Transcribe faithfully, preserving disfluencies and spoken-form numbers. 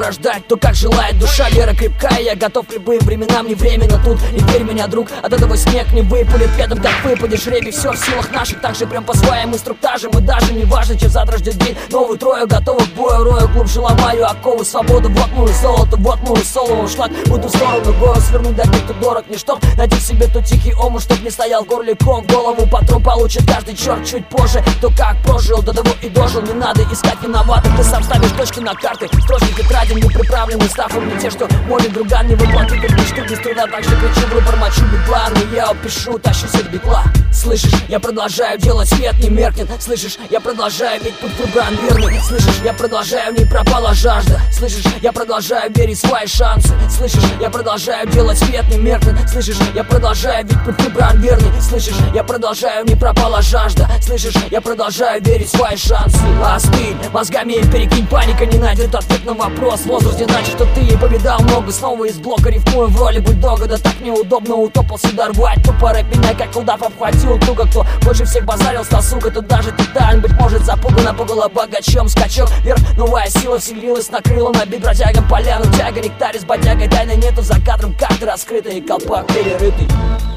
порождать то, как желает душа. Вера крепкая, я готов к любым временам, не временно тут. Не верь меня, друг, от этого снег не выпалит пятым, как выпадешь. Ребе все в силах наших, так же прям по своим инструктажам. И даже не важно, чем завтра ждет день. Новую трою готова к бою, рою глубже ломаю оковы свободы. Вот мою золото, вот мою солову шлак. Буду в сторону гору свернуть, дать мне кто дорог мне, чтоб найти в себе тот тихий омут, чтоб не стоял горликом в голову. Патрон получит каждый черт чуть позже. То, как прожил, до того и дожил. Не надо искать виноватых, ты сам ставишь точки на карты. Строчки тетради не приправлены стафом, не те, что молит друган. Не выплатит их мечту без труда, так же кричу, вру, бормочу бедла. Но я опишу, тащусь от бедла. Слышишь, я продолжаю делать, свет не меркнет. Слышишь, я продолжаю, ведь путь выбран верный. Слышишь, я продолжаю, в ней пропала жажда. Слышишь, я продолжаю верить в свои шансы. Слышишь, я продолжаю делать, свет не меркнет. Слышишь, я продолжаю, ведь путь выбран верный. Слышишь, я продолжаю, в ней пропала жажда. Слышишь, я продолжаю верить в свои шансы. Остынь, мозгами перекинь, паника не найдет ответ на вопрос. Возраст не значит, что ты и повидал много. Снова из блока рифмую в роли бульдога. Да так неудобно, утопал сюда рвать. Тупо рэп меня как колдав обхватил туго. Кто больше всех базарил, стал сука. Тут даже титан, быть может, запугана пугала богачом. Скачок вверх, новая сила вселилась, накрыла на бит протягом поляну. Тяга, нектарь с бодягой, тайны нету за кадром, карты раскрытые, колпак перерытый.